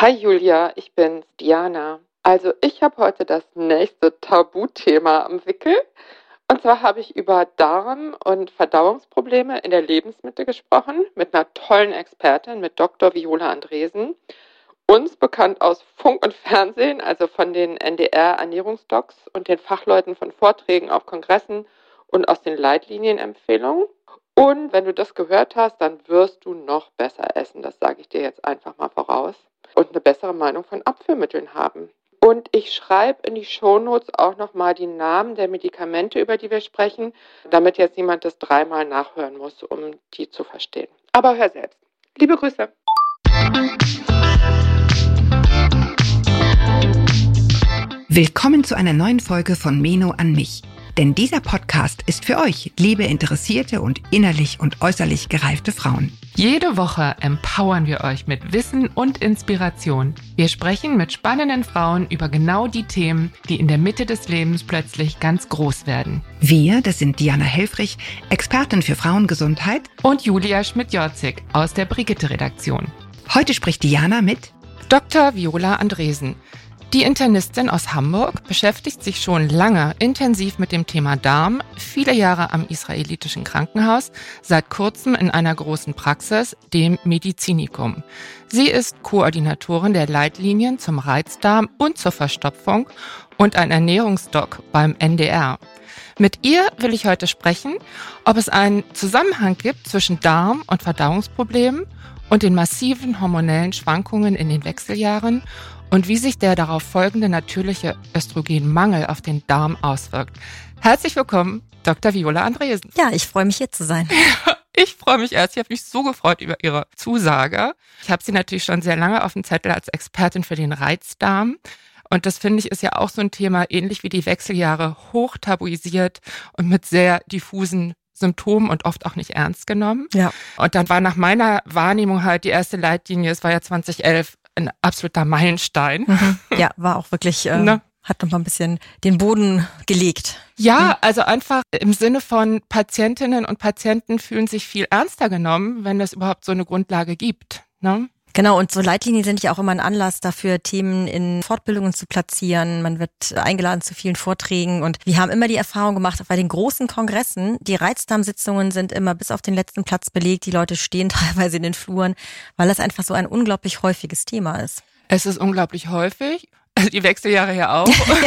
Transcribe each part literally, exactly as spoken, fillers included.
Hi Julia, ich bin's, Diana. Also ich habe heute das nächste Tabuthema am Wickel. Und zwar habe ich über Darm- und Verdauungsprobleme in der Lebensmitte gesprochen mit einer tollen Expertin, mit Doktor Viola Andresen. Uns bekannt aus Funk und Fernsehen, also von den N D R-Ernährungsdocs und den Fachleuten von Vorträgen auf Kongressen und aus den Leitlinienempfehlungen. Und wenn du das gehört hast, dann wirst du noch besser essen. Das sage ich dir jetzt einfach mal voraus. Und eine bessere Meinung von Abführmitteln haben. Und ich schreibe in die Shownotes auch nochmal die Namen der Medikamente, über die wir sprechen, damit jetzt niemand das dreimal nachhören muss, um die zu verstehen. Aber hör selbst. Liebe Grüße. Willkommen zu einer neuen Folge von Meno an mich. Denn dieser Podcast ist für euch, liebe interessierte und innerlich und äußerlich gereifte Frauen. Jede Woche empowern wir euch mit Wissen und Inspiration. Wir sprechen mit spannenden Frauen über genau die Themen, die in der Mitte des Lebens plötzlich ganz groß werden. Wir, das sind Diana Helfrich, Expertin für Frauengesundheit, und Julia Schmidt-Jorzig aus der Brigitte-Redaktion. Heute spricht Diana mit Doktor Viola Andresen. Die Internistin aus Hamburg beschäftigt sich schon lange intensiv mit dem Thema Darm, viele Jahre am israelitischen Krankenhaus, seit kurzem in einer großen Praxis, dem Medizinikum. Sie ist Koordinatorin der Leitlinien zum Reizdarm und zur Verstopfung und ein Ernährungsdoc beim N D R. Mit ihr will ich heute sprechen, ob es einen Zusammenhang gibt zwischen Darm- und Verdauungsproblemen und den massiven hormonellen Schwankungen in den Wechseljahren und wie sich der darauf folgende natürliche Östrogenmangel auf den Darm auswirkt. Herzlich willkommen, Doktor Viola Andresen. Ja, ich freue mich, hier zu sein. Ich freue mich erst. Ich habe mich so gefreut über Ihre Zusage. Ich habe Sie natürlich schon sehr lange auf dem Zettel als Expertin für den Reizdarm. Und das, finde ich, ist ja auch so ein Thema, ähnlich wie die Wechseljahre, hoch tabuisiert und mit sehr diffusen Symptomen und oft auch nicht ernst genommen. Ja. Und dann war nach meiner Wahrnehmung halt die erste Leitlinie, es war ja zwanzig elf, ein absoluter Meilenstein. Mhm. Ja, war auch wirklich, äh, ne? Hat noch mal ein bisschen den Boden gelegt. Ja, mhm. also einfach im Sinne von Patientinnen und Patienten fühlen sich viel ernster genommen, wenn es überhaupt so eine Grundlage gibt, ne? Genau, und so Leitlinien sind ja auch immer ein Anlass dafür, Themen in Fortbildungen zu platzieren. Man wird eingeladen zu vielen Vorträgen und wir haben immer die Erfahrung gemacht, bei den großen Kongressen, die Reizdarmsitzungen sind immer bis auf den letzten Platz belegt. Die Leute stehen teilweise in den Fluren, weil das einfach so ein unglaublich häufiges Thema ist. Es ist unglaublich häufig, also die Wechseljahre ja auch.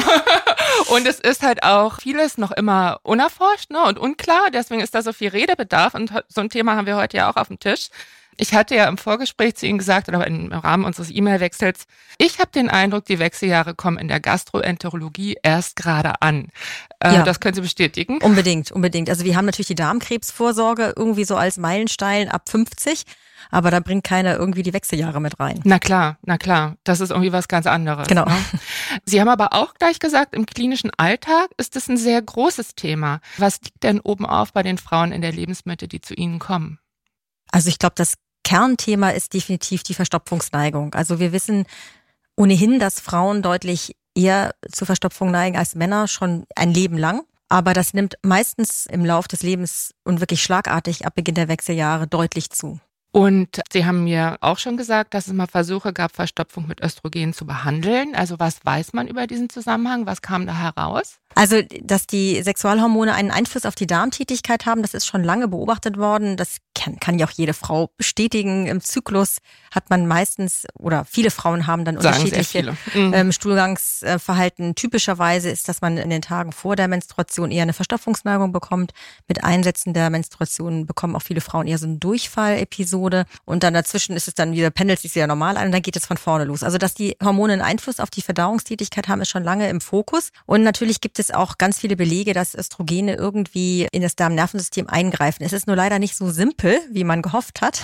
Und es ist halt auch vieles noch immer unerforscht, ne, und unklar. Deswegen ist da so viel Redebedarf und so ein Thema haben wir heute ja auch auf dem Tisch. Ich hatte ja im Vorgespräch zu Ihnen gesagt, oder im Rahmen unseres E-Mail-Wechsels, ich habe den Eindruck, die Wechseljahre kommen in der Gastroenterologie erst gerade an. Äh, ja. Das können Sie bestätigen? Unbedingt, unbedingt. Also wir haben natürlich die Darmkrebsvorsorge irgendwie so als Meilenstein ab fünfzig, aber da bringt keiner irgendwie die Wechseljahre mit rein. Na klar, na klar. Das ist irgendwie was ganz anderes. Genau. Ne? Sie haben aber auch gleich gesagt, im klinischen Alltag ist das ein sehr großes Thema. Was liegt denn oben auf bei den Frauen in der Lebensmitte, die zu Ihnen kommen? Also ich glaube, das Kernthema ist definitiv die Verstopfungsneigung. Also wir wissen ohnehin, dass Frauen deutlich eher zur Verstopfung neigen als Männer schon ein Leben lang. Aber das nimmt meistens im Lauf des Lebens und wirklich schlagartig ab Beginn der Wechseljahre deutlich zu. Und Sie haben mir auch schon gesagt, dass es mal Versuche gab, Verstopfung mit Östrogen zu behandeln. Also was weiß man über diesen Zusammenhang? Was kam da heraus? Also, dass die Sexualhormone einen Einfluss auf die Darmtätigkeit haben, das ist schon lange beobachtet worden. Das kann, kann ja auch jede Frau bestätigen. Im Zyklus hat man meistens, oder viele Frauen haben dann Sagen unterschiedliche mhm. ähm, Stuhlgangsverhalten. Typischerweise ist, dass man in den Tagen vor der Menstruation eher eine Verstopfungsneigung bekommt. Mit Einsätzen der Menstruation bekommen auch viele Frauen eher so eine Durchfallepisode. Und dann dazwischen ist es dann wieder, pendelt sich sehr normal ein und dann geht es von vorne los. Also, dass die Hormone einen Einfluss auf die Verdauungstätigkeit haben, ist schon lange im Fokus. Und natürlich gibt es auch ganz viele Belege, dass Östrogene irgendwie in das Darmnervensystem eingreifen. Es ist nur leider nicht so simpel, wie man gehofft hat.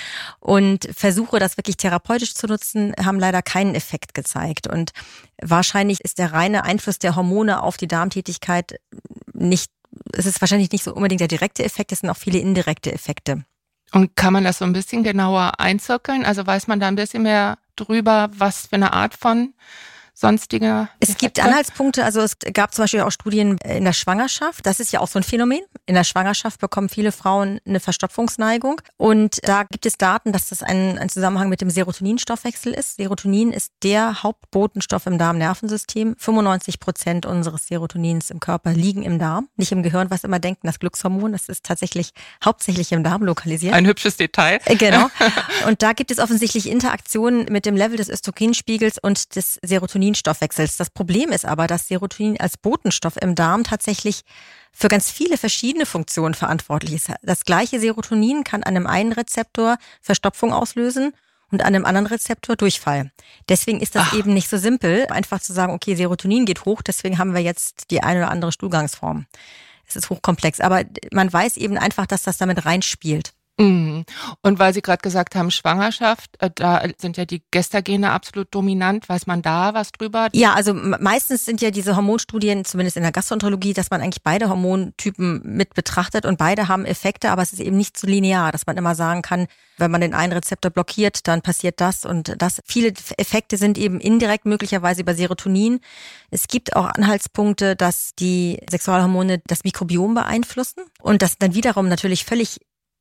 Und Versuche, das wirklich therapeutisch zu nutzen, haben leider keinen Effekt gezeigt. Und wahrscheinlich ist der reine Einfluss der Hormone auf die Darmtätigkeit nicht, es ist wahrscheinlich nicht so unbedingt der direkte Effekt, es sind auch viele indirekte Effekte. Und kann man das so ein bisschen genauer einzirkeln? Also weiß man da ein bisschen mehr drüber, was für eine Art von sonstige Es Effekte? gibt Anhaltspunkte, also es gab zum Beispiel auch Studien in der Schwangerschaft. Das ist ja auch so ein Phänomen. In der Schwangerschaft bekommen viele Frauen eine Verstopfungsneigung. Und da gibt es Daten, dass das ein, ein Zusammenhang mit dem Serotoninstoffwechsel ist. Serotonin ist der Hauptbotenstoff im Darmnervensystem. fünfundneunzig Prozent unseres Serotonins im Körper liegen im Darm, nicht im Gehirn, was immer denken, das Glückshormon. Das ist tatsächlich hauptsächlich im Darm lokalisiert. Ein hübsches Detail. Genau. Und da gibt es offensichtlich Interaktionen mit dem Level des Östrogenspiegels und des Serotoninstoffwechsels. Das Problem ist aber, dass Serotonin als Botenstoff im Darm tatsächlich für ganz viele verschiedene Funktionen verantwortlich ist. Das gleiche Serotonin kann an einem einen Rezeptor Verstopfung auslösen und an einem anderen Rezeptor Durchfall. Deswegen ist das Ach. eben nicht so simpel, einfach zu sagen, okay, Serotonin geht hoch, deswegen haben wir jetzt die eine oder andere Stuhlgangsform. Es ist hochkomplex, aber man weiß eben einfach, dass das damit reinspielt. Und weil Sie gerade gesagt haben, Schwangerschaft, da sind ja die Gestagene absolut dominant. Weiß man da was drüber? Ja, also meistens sind ja diese Hormonstudien, zumindest in der Gastroenterologie, dass man eigentlich beide Hormontypen mit betrachtet und beide haben Effekte, aber es ist eben nicht so linear, dass man immer sagen kann, wenn man den einen Rezeptor blockiert, dann passiert das und das. Viele Effekte sind eben indirekt möglicherweise über Serotonin. Es gibt auch Anhaltspunkte, dass die Sexualhormone das Mikrobiom beeinflussen und das dann wiederum natürlich völlig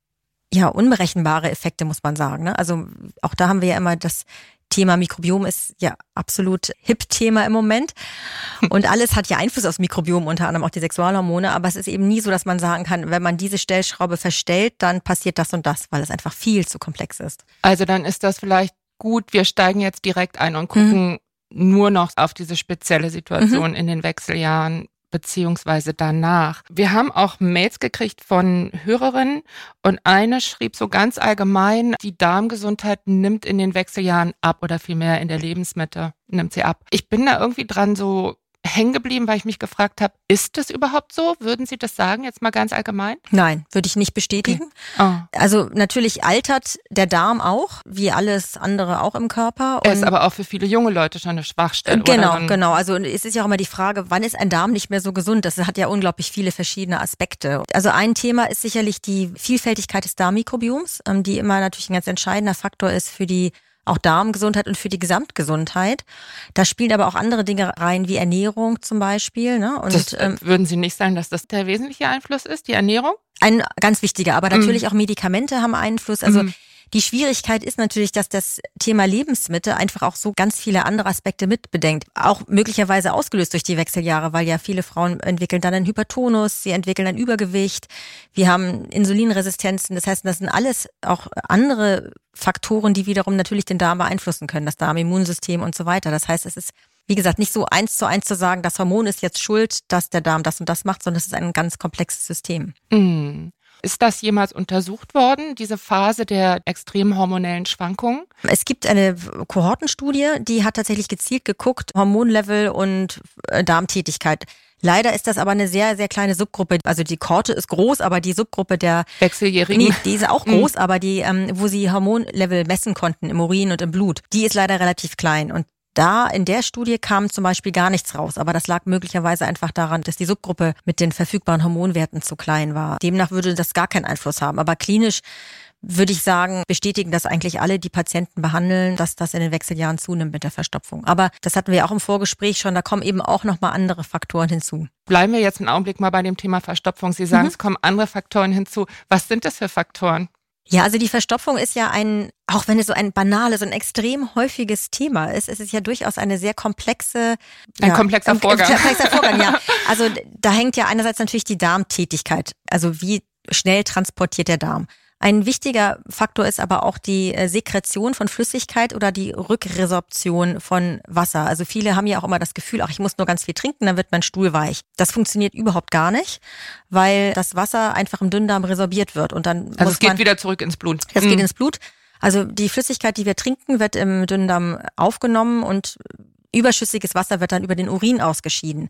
ja, unberechenbare Effekte, muss man sagen. Ne? Also auch da haben wir ja immer das Thema Mikrobiom ist ja absolut Hip-Thema im Moment. Und alles hat ja Einfluss aufs Mikrobiom, unter anderem auch die Sexualhormone. Aber es ist eben nie so, dass man sagen kann, wenn man diese Stellschraube verstellt, dann passiert das und das, weil es einfach viel zu komplex ist. Also dann ist das vielleicht gut, wir steigen jetzt direkt ein und gucken mhm. nur noch auf diese spezielle Situation mhm. in den Wechseljahren beziehungsweise danach. Wir haben auch Mails gekriegt von Hörerinnen und eine schrieb so ganz allgemein, die Darmgesundheit nimmt in den Wechseljahren ab oder vielmehr in der Lebensmitte nimmt sie ab. Ich bin da irgendwie dran so hängen geblieben, weil ich mich gefragt habe, ist das überhaupt so? Würden Sie das sagen, jetzt mal ganz allgemein? Nein, würde ich nicht bestätigen. Okay. Oh. Also natürlich altert der Darm auch, wie alles andere auch im Körper. Er ist aber auch für viele junge Leute schon eine Schwachstelle. Genau, oder? genau. Also es ist ja auch immer die Frage, wann ist ein Darm nicht mehr so gesund? Das hat ja unglaublich viele verschiedene Aspekte. Also ein Thema ist sicherlich die Vielfältigkeit des Darmmikrobioms, die immer natürlich ein ganz entscheidender Faktor ist für die auch Darmgesundheit und für die Gesamtgesundheit. Da spielen aber auch andere Dinge rein, wie Ernährung zum Beispiel. Ne? Und, das, ähm, würden Sie nicht sagen, dass das der wesentliche Einfluss ist, die Ernährung? Ein ganz wichtiger, aber natürlich mm. auch Medikamente haben Einfluss. Also mm. die Schwierigkeit ist natürlich, dass das Thema Lebensmittel einfach auch so ganz viele andere Aspekte mitbedenkt. Auch möglicherweise ausgelöst durch die Wechseljahre, weil ja viele Frauen entwickeln dann einen Hypertonus, sie entwickeln ein Übergewicht. Wir haben Insulinresistenzen. Das heißt, das sind alles auch andere Faktoren, die wiederum natürlich den Darm beeinflussen können, das Darmimmunsystem und so weiter. Das heißt, es ist, wie gesagt, nicht so eins zu eins zu sagen, das Hormon ist jetzt schuld, dass der Darm das und das macht, sondern es ist ein ganz komplexes System. Mm. Ist das jemals untersucht worden, diese Phase der extremen hormonellen Schwankungen? Es gibt eine Kohortenstudie, die hat tatsächlich gezielt geguckt, Hormonlevel und Darmtätigkeit. Leider ist das aber eine sehr, sehr kleine Subgruppe. Also die Kohorte ist groß, aber die Subgruppe der Wechseljährigen, nee, die ist auch groß, mhm. aber die, ähm, wo sie Hormonlevel messen konnten im Urin und im Blut, die ist leider relativ klein. Und da in der Studie kam zum Beispiel gar nichts raus, aber das lag möglicherweise einfach daran, dass die Subgruppe mit den verfügbaren Hormonwerten zu klein war. Demnach würde das gar keinen Einfluss haben. Aber klinisch würde ich sagen, bestätigen das eigentlich alle, die Patienten behandeln, dass das in den Wechseljahren zunimmt mit der Verstopfung. Aber das hatten wir ja auch im Vorgespräch schon, da kommen eben auch nochmal andere Faktoren hinzu. Bleiben wir jetzt einen Augenblick mal bei dem Thema Verstopfung. Sie sagen, mhm. es kommen andere Faktoren hinzu. Was sind das für Faktoren? Ja, also die Verstopfung ist ja ein, auch wenn es so ein banales und extrem häufiges Thema ist, es ist ja durchaus eine sehr komplexe... Ein ja, komplexer Vorgang. Ein komplexer Vorgang, ja. Also da hängt ja einerseits natürlich die Darmtätigkeit, also wie schnell transportiert der Darm. Ein wichtiger Faktor ist aber auch die Sekretion von Flüssigkeit oder die Rückresorption von Wasser. Also viele haben ja auch immer das Gefühl, ach, ich muss nur ganz viel trinken, dann wird mein Stuhl weich. Das funktioniert überhaupt gar nicht, weil das Wasser einfach im Dünndarm resorbiert wird. Und dann also muss es geht man, wieder zurück ins Blut. Es mhm. geht ins Blut. Also die Flüssigkeit, die wir trinken, wird im Dünndarm aufgenommen und überschüssiges Wasser wird dann über den Urin ausgeschieden.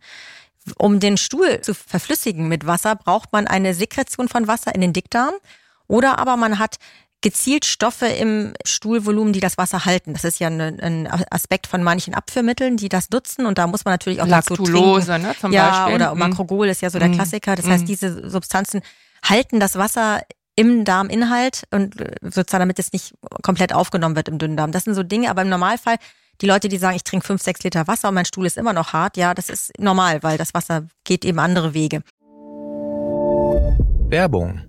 Um den Stuhl zu verflüssigen mit Wasser, braucht man eine Sekretion von Wasser in den Dickdarm. Oder aber man hat gezielt Stoffe im Stuhlvolumen, die das Wasser halten. Das ist ja ein Aspekt von manchen Abführmitteln, die das nutzen. Und da muss man natürlich auch Lactulose, dazu trinken. Ne, zum ja, Beispiel. Oder Macrogol ist ja so der mm. Klassiker. Das mm. heißt, diese Substanzen halten das Wasser im Darminhalt und sozusagen, damit es nicht komplett aufgenommen wird im Dünndarm. Das sind so Dinge, aber im Normalfall Die Leute, die sagen, ich trinke fünf, sechs Liter Wasser und mein Stuhl ist immer noch hart, ja, das ist normal, weil das Wasser geht eben andere Wege. Werbung.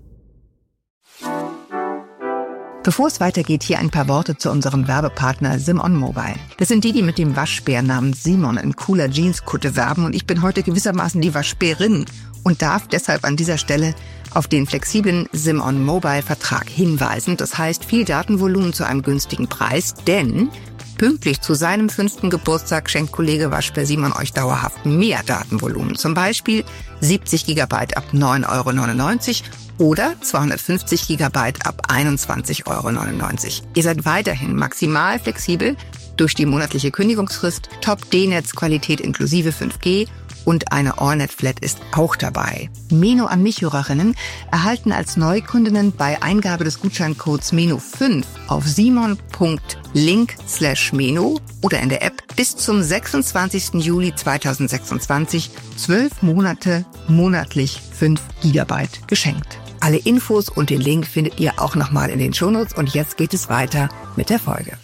Bevor es weitergeht, hier ein paar Worte zu unserem Werbepartner Simon Mobile. Das sind die, die mit dem Waschbär namens Simon in cooler Jeanskutte werben und ich bin heute gewissermaßen die Waschbärin und darf deshalb an dieser Stelle auf den flexiblen Simon Mobile Vertrag hinweisen. Das heißt, viel Datenvolumen zu einem günstigen Preis, denn pünktlich zu seinem fünften Geburtstag schenkt Kollege Waschbär Simon euch dauerhaft mehr Datenvolumen. Zum Beispiel siebzig Gigabyte ab neun Euro neunundneunzig oder zweihundertfünfzig Gigabyte ab einundzwanzig Euro neunundneunzig. Ihr seid weiterhin maximal flexibel durch die monatliche Kündigungsfrist, Top-D-Netz-Qualität inklusive fünf G und eine AllNet-Flat ist auch dabei. Meno an mich Hörerinnen erhalten als Neukundinnen bei Eingabe des Gutscheincodes Meno fünf auf simon.link slash Meno oder in der App bis zum sechsundzwanzigsten Juli zweitausendsechsundzwanzig zwölf Monate monatlich fünf Gigabyte geschenkt. Alle Infos und den Link findet ihr auch nochmal in den Shownotes und jetzt geht es weiter mit der Folge.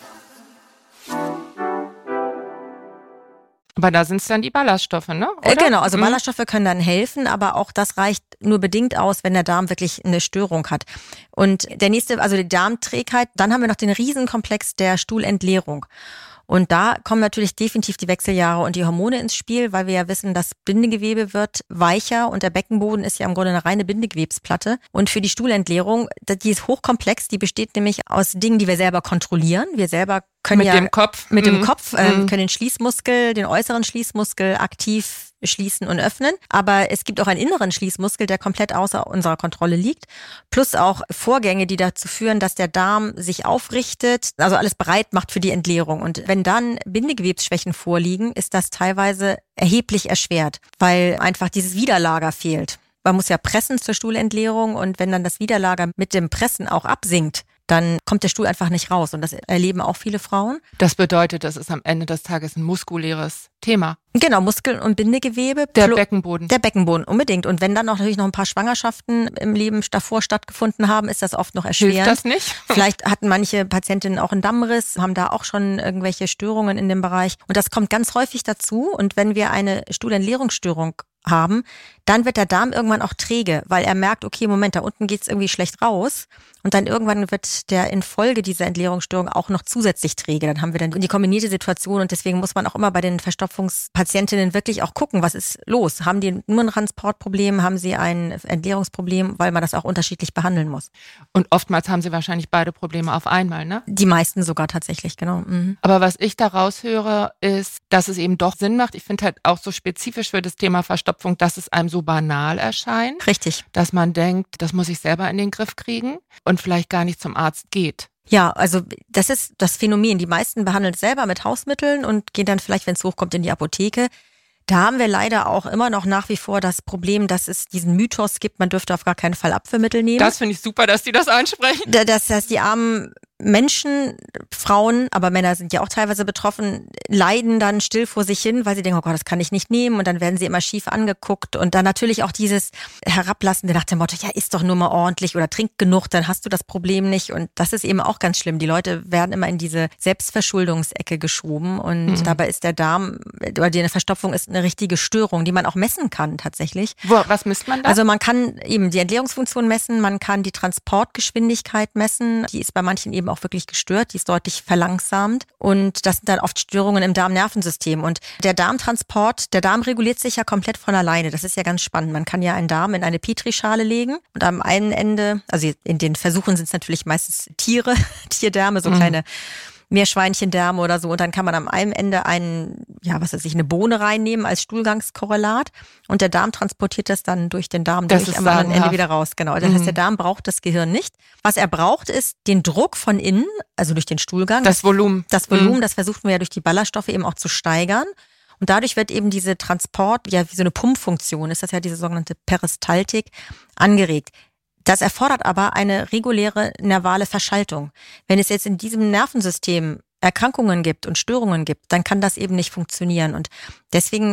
Aber da sind es dann die Ballaststoffe, ne? Oder? Äh, genau, also Ballaststoffe können dann helfen, aber auch das reicht nur bedingt aus, wenn der Darm wirklich eine Störung hat. Und der nächste, also die Darmträgheit, dann haben wir noch den Riesenkomplex der Stuhlentleerung. Und da kommen natürlich definitiv die Wechseljahre und die Hormone ins Spiel, weil wir ja wissen, das Bindegewebe wird weicher und der Beckenboden ist ja im Grunde eine reine Bindegewebsplatte. Und für die Stuhlentleerung, die ist hochkomplex, die besteht nämlich aus Dingen, die wir selber kontrollieren. Wir selber können mit ja dem Kopf. mit dem Mhm. Kopf äh, Mhm. können den Schließmuskel, den äußeren Schließmuskel aktiv schließen und öffnen. Aber es gibt auch einen inneren Schließmuskel, der komplett außer unserer Kontrolle liegt. Plus auch Vorgänge, die dazu führen, dass der Darm sich aufrichtet, also alles bereit macht für die Entleerung. Und wenn dann Bindegewebsschwächen vorliegen, ist das teilweise erheblich erschwert, weil einfach dieses Widerlager fehlt. Man muss ja pressen zur Stuhlentleerung und wenn dann das Widerlager mit dem Pressen auch absinkt, dann kommt der Stuhl einfach nicht raus. Und das erleben auch viele Frauen. Das bedeutet, das ist am Ende des Tages ein muskuläres Thema. Genau, Muskeln und Bindegewebe. Der Plo- Beckenboden. Der Beckenboden, unbedingt. Und wenn dann auch natürlich noch ein paar Schwangerschaften im Leben davor stattgefunden haben, ist das oft noch erschwerend. Hilft das nicht? Vielleicht hatten manche Patientinnen auch einen Dammriss, haben da auch schon irgendwelche Störungen in dem Bereich. Und das kommt ganz häufig dazu. Und wenn wir eine Stuhlentleerungsstörung haben, dann wird der Darm irgendwann auch träge, weil er merkt, okay, Moment, da unten geht's irgendwie schlecht raus. Und dann irgendwann wird der infolge dieser Entleerungsstörung auch noch zusätzlich träge. Dann haben wir dann die kombinierte Situation und deswegen muss man auch immer bei den Verstopfungspatientinnen wirklich auch gucken, was ist los? Haben die nur ein Transportproblem? Haben sie ein Entleerungsproblem? Weil man das auch unterschiedlich behandeln muss. Und oftmals haben sie wahrscheinlich beide Probleme auf einmal, ne? Die meisten sogar tatsächlich, genau. Mhm. Aber was ich daraus höre, ist, dass es eben doch Sinn macht. Ich finde halt auch so spezifisch für das Thema Verstopfung, dass es einem so banal erscheint. Richtig. Dass man denkt, das muss ich selber in den Griff kriegen und vielleicht gar nicht zum Arzt geht. Ja, also das ist das Phänomen. Die meisten behandeln es selber mit Hausmitteln und gehen dann vielleicht, wenn es hochkommt, in die Apotheke. Da haben wir leider auch immer noch nach wie vor das Problem, dass es diesen Mythos gibt, man dürfte auf gar keinen Fall Abführmittel nehmen. Das finde ich super, dass die das ansprechen. Da- Dass, dass die armen Menschen, Frauen, aber Männer sind ja auch teilweise betroffen, leiden dann still vor sich hin, weil sie denken, oh Gott, das kann ich nicht nehmen. Und dann werden sie immer schief angeguckt. Und dann natürlich auch dieses Herablassende nach dem Motto, ja, isst doch nur mal ordentlich oder trink genug, dann hast du das Problem nicht. Und das ist eben auch ganz schlimm. Die Leute werden immer in diese Selbstverschuldungsecke geschoben. Und Mhm. dabei ist der Darm, oder die Verstopfung ist eine richtige Störung, die man auch messen kann tatsächlich. Wo, was misst man da? Also man kann eben die Entleerungsfunktion messen, man kann die Transportgeschwindigkeit messen. Die ist bei manchen eben auch wirklich gestört, die ist deutlich verlangsamt. Und das sind dann oft Störungen im Darmnervensystem. Und der Darmtransport, der Darm reguliert sich ja komplett von alleine. Das ist ja ganz spannend. Man kann ja einen Darm in eine Petrischale legen und am einen Ende, also in den Versuchen sind es natürlich meistens Tiere, Tierdärme, so Mhm. kleine Meerschweinchendärme oder so. Und dann kann man am einen Ende einen, ja, was weiß ich, eine Bohne reinnehmen als Stuhlgangskorrelat. Und der Darm transportiert das dann durch den Darm Das durch, ist am anderen Ende sagenhaft. wieder raus. Genau. Das Mhm. heißt, der Darm braucht das Gehirn nicht. Was er braucht, ist den Druck von innen, also durch den Stuhlgang. Das Volumen. Das Volumen, Mhm. das versuchen wir ja durch die Ballaststoffe eben auch zu steigern. Und dadurch wird eben diese Transport, ja, wie so eine Pumpfunktion, ist das ja diese sogenannte Peristaltik, angeregt. Das erfordert aber eine reguläre nervale Verschaltung. Wenn es jetzt in diesem Nervensystem Erkrankungen gibt und Störungen gibt, dann kann das eben nicht funktionieren. Und deswegen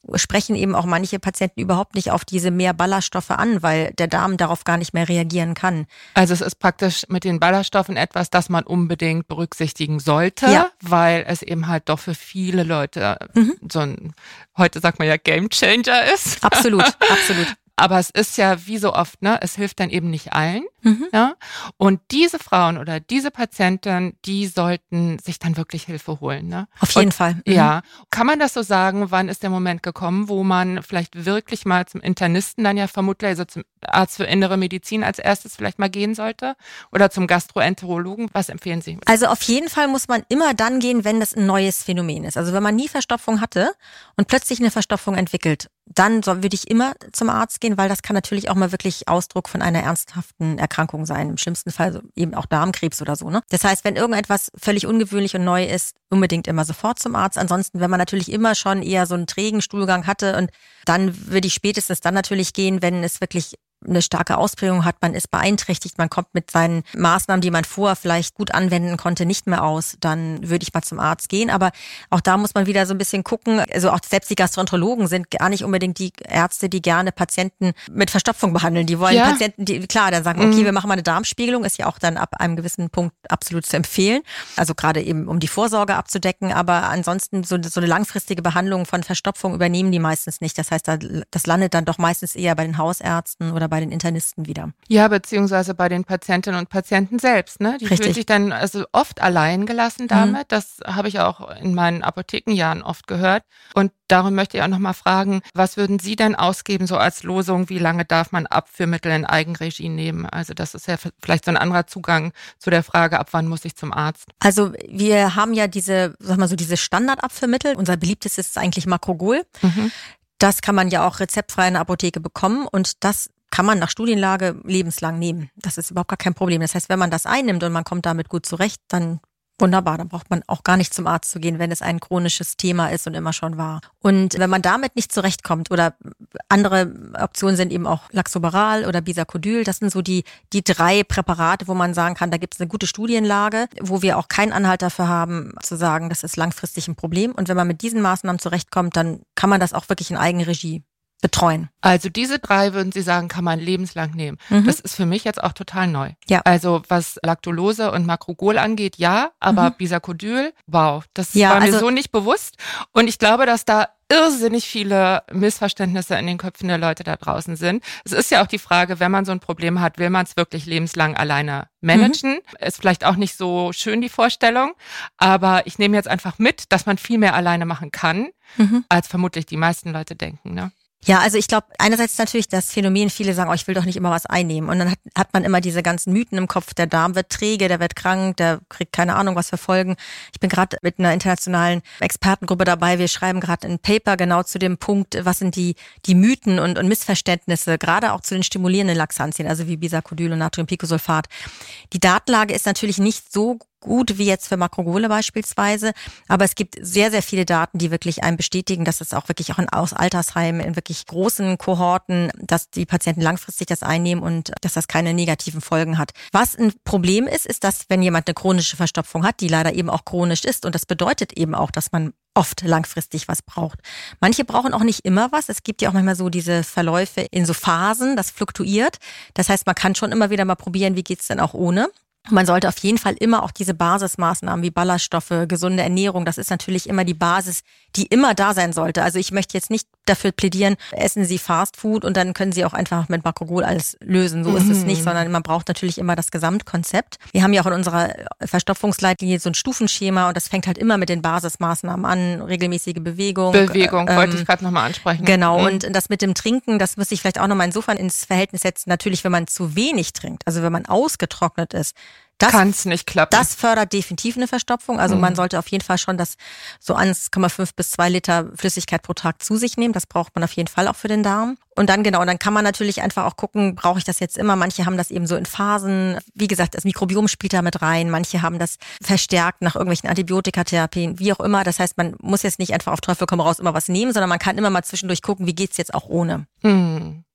sprechen eben auch manche Patienten überhaupt nicht auf diese mehr Ballaststoffe an, weil der Darm darauf gar nicht mehr reagieren kann. Also es ist praktisch mit den Ballaststoffen etwas, das man unbedingt berücksichtigen sollte, ja. weil es eben halt doch für viele Leute mhm. so ein, heute sagt man ja Gamechanger ist. Absolut, absolut. Aber es ist ja wie so oft, ne, es hilft dann eben nicht allen. Mhm. Ja? Und diese Frauen oder diese Patienten, die sollten sich dann wirklich Hilfe holen. Ne? Auf jeden Und, Fall. Mhm. Ja. Kann man das so sagen, wann ist der Moment gekommen, wo man vielleicht wirklich mal zum Internisten dann ja vermutlich, also zum Arzt für innere Medizin als erstes vielleicht mal gehen sollte? Oder zum Gastroenterologen? Was empfehlen Sie? Also auf jeden Fall muss man immer dann gehen, wenn das ein neues Phänomen ist. Also wenn man nie Verstopfung hatte und plötzlich eine Verstopfung entwickelt, dann so, würde ich immer zum Arzt gehen, weil das kann natürlich auch mal wirklich Ausdruck von einer ernsthaften Erkrankung sein. Im schlimmsten Fall so eben auch Darmkrebs oder so. Ne? Das heißt, wenn irgendetwas völlig ungewöhnlich und neu ist, unbedingt immer sofort zum Arzt. Ansonsten, wenn man natürlich immer schon eher so einen trägen Stuhlgang hatte, und dann würde ich spätestens dann natürlich gehen, wenn es wirklich eine starke Ausprägung hat, man ist beeinträchtigt, man kommt mit seinen Maßnahmen, die man vorher vielleicht gut anwenden konnte, nicht mehr aus, dann würde ich mal zum Arzt gehen. Aber auch da muss man wieder so ein bisschen gucken, also auch selbst die Gastroenterologen sind gar nicht unbedingt die Ärzte, die gerne Patienten mit Verstopfung behandeln. Die wollen ja. Patienten, die klar, dann sagen, okay, mhm. wir machen mal eine Darmspiegelung, ist ja auch dann ab einem gewissen Punkt absolut zu empfehlen. Also gerade eben, um die Vorsorge abzudecken, aber ansonsten so, so eine langfristige Behandlung von Verstopfung übernehmen die meistens nicht. Das heißt, das landet dann doch meistens eher bei den Hausärzten oder bei den Internisten wieder. Ja, beziehungsweise bei den Patientinnen und Patienten selbst, ne? Die Richtig. fühlen sich dann also oft allein gelassen damit. Mhm. Das habe ich auch in meinen Apothekenjahren oft gehört. Und darum möchte ich auch nochmal fragen, was würden Sie denn ausgeben, so als Losung, wie lange darf man Abführmittel in Eigenregie nehmen? Also das ist ja vielleicht so ein anderer Zugang zu der Frage, ab wann muss ich zum Arzt? Also wir haben ja diese, sag mal so, diese Standardabführmittel. Unser beliebtestes ist eigentlich Macrogol. Mhm. Das kann man ja auch rezeptfrei in der Apotheke bekommen, und das kann man nach Studienlage lebenslang nehmen. Das ist überhaupt gar kein Problem. Das heißt, wenn man das einnimmt und man kommt damit gut zurecht, dann wunderbar, dann braucht man auch gar nicht zum Arzt zu gehen, wenn es ein chronisches Thema ist und immer schon war. Und wenn man damit nicht zurechtkommt, oder andere Optionen sind eben auch Laxoberal oder Bisacodyl, das sind so die die drei Präparate, wo man sagen kann, da gibt es eine gute Studienlage, wo wir auch keinen Anhalt dafür haben, zu sagen, das ist langfristig ein Problem. Und wenn man mit diesen Maßnahmen zurechtkommt, dann kann man das auch wirklich in Eigenregie betreuen. Also diese drei, würden Sie sagen, kann man lebenslang nehmen. Mhm. Das ist für mich jetzt auch total neu. Ja. Also was Lactulose und Macrogol angeht, ja, aber mhm. Bisacodyl, wow, das ja, war mir also, so nicht bewusst. Und ich glaube, dass da irrsinnig viele Missverständnisse in den Köpfen der Leute da draußen sind. Es ist ja auch die Frage, wenn man so ein Problem hat, will man es wirklich lebenslang alleine managen? Mhm. Ist vielleicht auch nicht so schön, die Vorstellung, aber ich nehme jetzt einfach mit, dass man viel mehr alleine machen kann, mhm. als vermutlich die meisten Leute denken, ne? Ja, also ich glaube, einerseits natürlich das Phänomen, viele sagen, oh, ich will doch nicht immer was einnehmen. Und dann hat, hat man immer diese ganzen Mythen im Kopf, der Darm wird träge, der wird krank, der kriegt keine Ahnung, was für Folgen. Ich bin gerade mit einer internationalen Expertengruppe dabei, wir schreiben gerade ein Paper genau zu dem Punkt, was sind die die Mythen und, und Missverständnisse, gerade auch zu den stimulierenden Laxantien, also wie Bisacodyl und Natriumpicosulfat. Die Datenlage ist natürlich nicht so gut wie jetzt für Macrogole beispielsweise, aber es gibt sehr, sehr viele Daten, die wirklich einem bestätigen, dass es auch wirklich auch in aus Altersheimen, in wirklich großen Kohorten, dass die Patienten langfristig das einnehmen und dass das keine negativen Folgen hat. Was ein Problem ist, ist, dass wenn jemand eine chronische Verstopfung hat, die leider eben auch chronisch ist, und das bedeutet eben auch, dass man oft langfristig was braucht. Manche brauchen auch nicht immer was. Es gibt ja auch manchmal so diese Verläufe in so Phasen, das fluktuiert. Das heißt, man kann schon immer wieder mal probieren, wie geht's denn auch ohne. Man sollte auf jeden Fall immer auch diese Basismaßnahmen wie Ballaststoffe, gesunde Ernährung, das ist natürlich immer die Basis, die immer da sein sollte. Also ich möchte jetzt nicht dafür plädieren, essen Sie Fastfood und dann können Sie auch einfach mit Macrogol alles lösen. So mhm. ist es nicht, sondern man braucht natürlich immer das Gesamtkonzept. Wir haben ja auch in unserer Verstopfungsleitlinie so ein Stufenschema, und das fängt halt immer mit den Basismaßnahmen an, regelmäßige Bewegung. Bewegung, ähm, wollte ich gerade nochmal ansprechen. Genau, mhm. und das mit dem Trinken, das muss ich vielleicht auch nochmal insofern ins Verhältnis setzen. Natürlich, wenn man zu wenig trinkt, also wenn man ausgetrocknet ist, Das, Kann's nicht klappen. Das fördert definitiv eine Verstopfung. Also mhm. man sollte auf jeden Fall schon das so eins Komma fünf bis zwei Liter Flüssigkeit pro Tag zu sich nehmen. Das braucht man auf jeden Fall auch für den Darm. Und dann genau, dann kann man natürlich einfach auch gucken, brauche ich das jetzt immer? Manche haben das eben so in Phasen. Wie gesagt, das Mikrobiom spielt da mit rein. Manche haben das verstärkt nach irgendwelchen Antibiotikatherapien, wie auch immer. Das heißt, man muss jetzt nicht einfach auf Teufel komm raus immer was nehmen, sondern man kann immer mal zwischendurch gucken, wie geht's jetzt auch ohne. Mhm.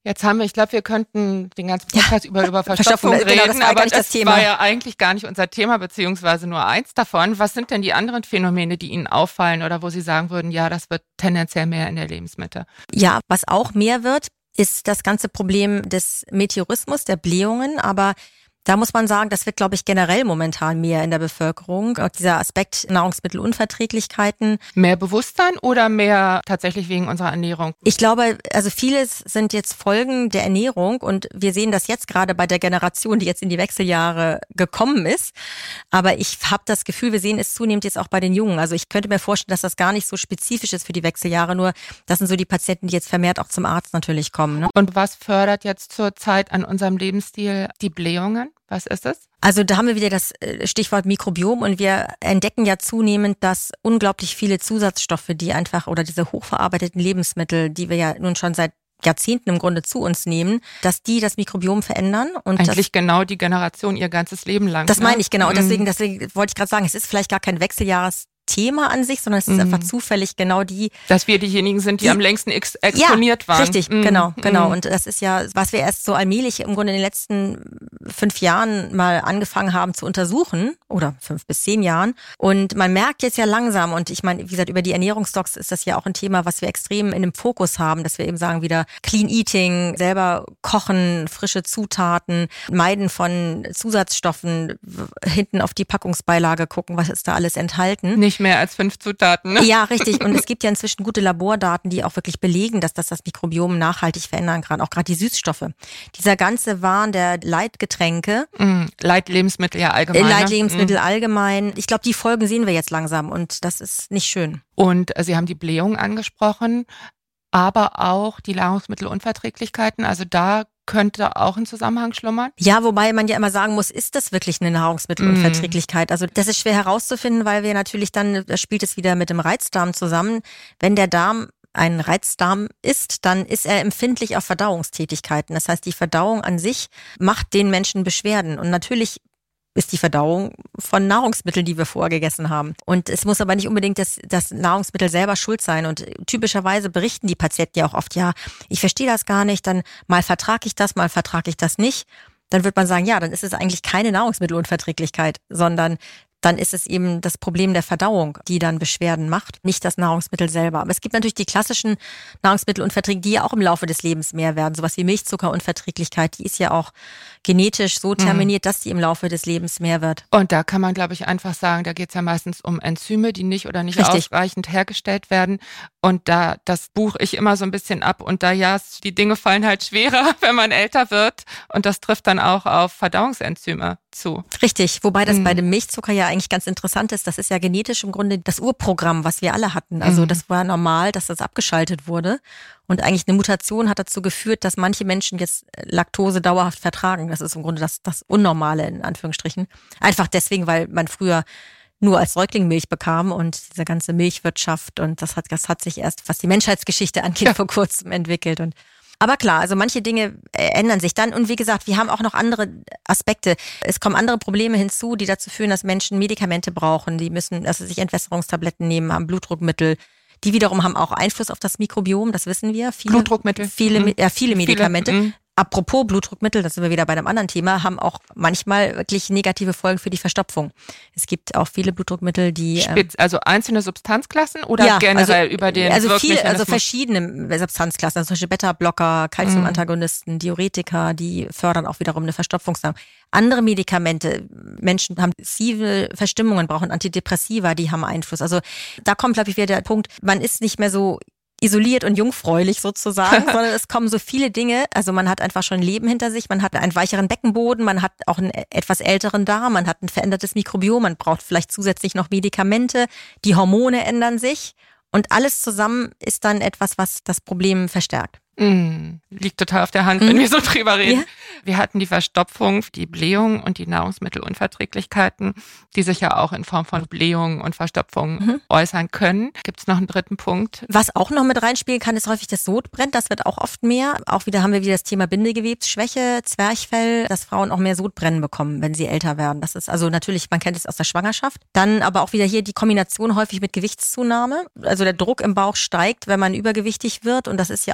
Jetzt haben wir, ich glaube, wir könnten den ganzen Podcast ja. über, über Verstopfung, Verstopfung reden, genau, das aber das, das Thema. war ja eigentlich gar nicht unser Thema, beziehungsweise nur eins davon. Was sind denn die anderen Phänomene, die Ihnen auffallen oder wo Sie sagen würden, ja, das wird tendenziell mehr in der Lebensmitte? Ja, was auch mehr wird, ist das ganze Problem des Meteorismus, der Blähungen, aber da muss man sagen, das wird, glaube ich, generell momentan mehr in der Bevölkerung. Auch dieser Aspekt Nahrungsmittelunverträglichkeiten. Mehr Bewusstsein oder mehr tatsächlich wegen unserer Ernährung? Ich glaube, also vieles sind jetzt Folgen der Ernährung und wir sehen das jetzt gerade bei der Generation, die jetzt in die Wechseljahre gekommen ist. Aber ich habe das Gefühl, wir sehen es zunehmend jetzt auch bei den Jungen. Also ich könnte mir vorstellen, dass das gar nicht so spezifisch ist für die Wechseljahre, nur das sind so die Patienten, die jetzt vermehrt auch zum Arzt natürlich kommen. Ne? Und was fördert jetzt zurzeit an unserem Lebensstil die Blähungen? Was ist es? Also da haben wir wieder das Stichwort Mikrobiom und wir entdecken ja zunehmend, dass unglaublich viele Zusatzstoffe, die einfach oder diese hochverarbeiteten Lebensmittel, die wir ja nun schon seit Jahrzehnten im Grunde zu uns nehmen, dass die das Mikrobiom verändern. Und eigentlich das, genau die Generation ihr ganzes Leben lang. Das ne? meine ich genau. Und deswegen, deswegen wollte ich gerade sagen, es ist vielleicht gar kein Wechseljahres Thema an sich, sondern es ist mm. einfach zufällig genau die... Dass wir diejenigen sind, die, die am längsten ex- exponiert ja, waren. Richtig, mm. genau, Mm. genau. Und das ist ja, was wir erst so allmählich im Grunde in den letzten fünf Jahren mal angefangen haben zu untersuchen, oder fünf bis zehn Jahren. Und man merkt jetzt ja langsam, und ich meine, wie gesagt, über die Ernährungsdocs ist das ja auch ein Thema, was wir extrem in dem Fokus haben, dass wir eben sagen, wieder Clean Eating, selber kochen, frische Zutaten, meiden von Zusatzstoffen, hinten auf die Packungsbeilage gucken, was ist da alles enthalten. Nicht mehr als fünf Zutaten. Ne? Ja, richtig. Und es gibt ja inzwischen gute Labordaten, die auch wirklich belegen, dass das das Mikrobiom nachhaltig verändern kann. Auch gerade die Süßstoffe. Dieser ganze Wahn der Leitgetränke. Mm, Leitlebensmittel ja allgemein. Leitlebensmittel mm. allgemein. Ich glaube, die Folgen sehen wir jetzt langsam und das ist nicht schön. Und äh, Sie haben die Blähung angesprochen, aber auch die Nahrungsmittelunverträglichkeiten. Also da könnte auch ein Zusammenhang schlummern? Ja, wobei man ja immer sagen muss, ist das wirklich eine Nahrungsmittelunverträglichkeit? Mm. Also das ist schwer herauszufinden, weil wir natürlich dann, da spielt es wieder mit dem Reizdarm zusammen, wenn der Darm ein Reizdarm ist, dann ist er empfindlich auf Verdauungstätigkeiten. Das heißt, die Verdauung an sich macht den Menschen Beschwerden und natürlich ist die Verdauung von Nahrungsmitteln, die wir vorher gegessen haben. Und es muss aber nicht unbedingt das, das Nahrungsmittel selber schuld sein. Und typischerweise berichten die Patienten ja auch oft, ja, ich verstehe das gar nicht, dann mal vertrage ich das, mal vertrage ich das nicht. Dann wird man sagen, ja, dann ist es eigentlich keine Nahrungsmittelunverträglichkeit, sondern dann ist es eben das Problem der Verdauung, die dann Beschwerden macht, nicht das Nahrungsmittel selber. Aber es gibt natürlich die klassischen Nahrungsmittelunverträglichkeiten, die ja auch im Laufe des Lebens mehr werden. Sowas wie Milchzuckerunverträglichkeit, die ist ja auch genetisch so terminiert, mhm. dass die im Laufe des Lebens mehr wird. Und da kann man, glaube ich, einfach sagen, da geht es ja meistens um Enzyme, die nicht oder nicht Richtig. ausreichend hergestellt werden. Und da, das buche ich immer so ein bisschen ab. Und da ja, die Dinge fallen halt schwerer, wenn man älter wird. Und das trifft dann auch auf Verdauungsenzyme zu. Richtig, wobei das mhm. bei dem Milchzucker ja eigentlich ganz interessant ist. Das ist ja genetisch im Grunde das Urprogramm, was wir alle hatten. Also mhm. das war normal, dass das abgeschaltet wurde. Und eigentlich eine Mutation hat dazu geführt, dass manche Menschen jetzt Laktose dauerhaft vertragen. Das ist im Grunde das, das Unnormale in Anführungsstrichen. Einfach deswegen, weil man früher nur als Säugling Milch bekam und diese ganze Milchwirtschaft und das hat, das hat sich erst, was die Menschheitsgeschichte angeht, ja. vor kurzem entwickelt. Und aber klar, also manche Dinge ändern sich dann. Und wie gesagt, wir haben auch noch andere Aspekte. Es kommen andere Probleme hinzu, die dazu führen, dass Menschen Medikamente brauchen. Die müssen, dass sie sich Entwässerungstabletten nehmen, haben Blutdruckmittel. Die wiederum haben auch Einfluss auf das Mikrobiom, das wissen wir. Viele, Blutdruckmittel. Viele, mhm. ja, viele Medikamente. Viele, Apropos Blutdruckmittel, da sind wir wieder bei einem anderen Thema, haben auch manchmal wirklich negative Folgen für die Verstopfung. Es gibt auch viele Blutdruckmittel, die... Spitz, also einzelne Substanzklassen oder ja, generell also, über den Also viele, also Wirkmechanismus? verschiedene Substanzklassen, also zum Beispiel Beta-Blocker, Calciumantagonisten, Diuretika, die fördern auch wiederum eine Verstopfungsneigung. Andere Medikamente, Menschen haben massive Verstimmungen, brauchen Antidepressiva, die haben Einfluss. Also da kommt, glaube ich, wieder der Punkt, man ist nicht mehr so isoliert und jungfräulich sozusagen, sondern es kommen so viele Dinge. Also man hat einfach schon ein Leben hinter sich, man hat einen weicheren Beckenboden, man hat auch einen etwas älteren Darm, man hat ein verändertes Mikrobiom, man braucht vielleicht zusätzlich noch Medikamente, die Hormone ändern sich und alles zusammen ist dann etwas, was das Problem verstärkt. Mm, liegt total auf der Hand, wenn mm. wir so drüber reden. Ja. Wir hatten die Verstopfung, die Blähung und die Nahrungsmittelunverträglichkeiten, die sich ja auch in Form von Blähung und Verstopfung mhm. äußern können. Gibt es noch einen dritten Punkt? Was auch noch mit reinspielen kann, ist häufig das Sodbrennen. Das wird auch oft mehr. Auch wieder haben wir wieder das Thema Bindegewebsschwäche, Zwerchfell, dass Frauen auch mehr Sodbrennen bekommen, wenn sie älter werden. Das ist also natürlich, man kennt es aus der Schwangerschaft. Dann aber auch wieder hier die Kombination häufig mit Gewichtszunahme. Also der Druck im Bauch steigt, wenn man übergewichtig wird. Und das ist ja auch ein Thema,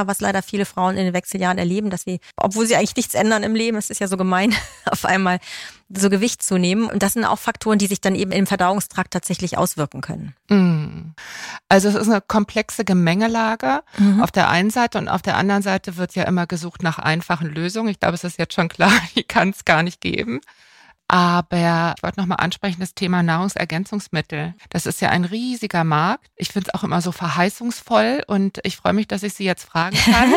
Thema, was leider viele Frauen in den Wechseljahren erleben, dass sie, obwohl sie eigentlich nichts ändern im Leben, es ist ja so gemein, auf einmal so Gewicht zunehmen. Und das sind auch Faktoren, die sich dann eben im Verdauungstrakt tatsächlich auswirken können. Also es ist eine komplexe Gemengelage Mhm. auf der einen Seite und auf der anderen Seite wird ja immer gesucht nach einfachen Lösungen. Ich glaube, es ist jetzt schon klar, die kann es gar nicht geben. Aber ich wollte nochmal ansprechen, das Thema Nahrungsergänzungsmittel. Das ist ja ein riesiger Markt. Ich finde es auch immer so verheißungsvoll und ich freue mich, dass ich Sie jetzt fragen kann.